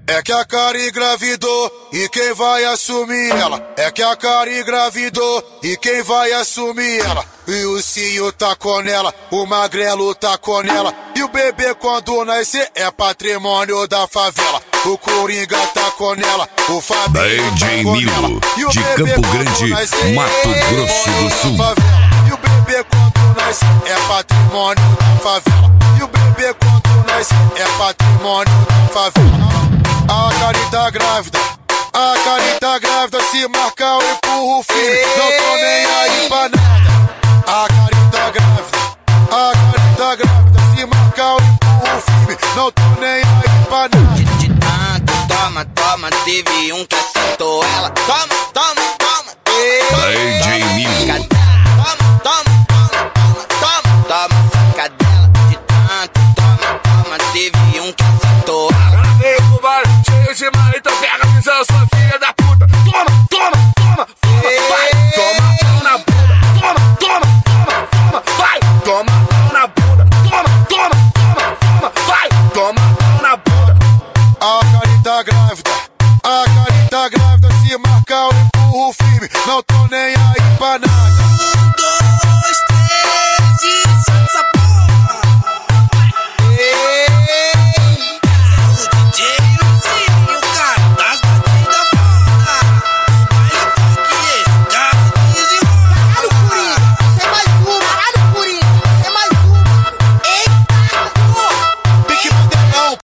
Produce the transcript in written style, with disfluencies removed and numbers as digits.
É que a Karen engravidou e quem vai assumir ela? É que a Karen engravidou e quem vai assumir ela? E o Cinho tá com ela, o Magrelo tá com ela. E o bebê quando nascer é patrimônio da favela. O Coringa tá com ela, o Fabinho tá DJ com Nilo, ela. de Campo Grande, Mato Grosso do Sul. E o bebê quando nascer é patrimônio da favela. E o bebê quando nascer é patrimônio da favela. A Karen tá grávida, a Karen tá grávida. Se marcar eu empurro o filho, não tô nem aí pra nada. A Karen tá grávida, a Karen tá grávida. Se marcar eu empurro o filho, não tô nem aí pra nada. De tanto, toma, toma, teve um que acertou ela. Toma, toma, toma, DJ Nilo. Toma, toma, toma, toma, toma, toma, sacadela. De tanto, toma, toma, teve um que acertou ela. Veio pro bar, cheio de mar, então pega a visão, sua filha da puta. Toma, toma, toma, toma, vai, toma pau na bunda. Toma, toma, toma, toma, vai, toma pau na bunda. Toma, toma, toma, toma, vai, toma pau na bunda. A Karen tá grávida, a Karen tá grávida. Se marcar eu empurro firme, não tô nem aí pra nada.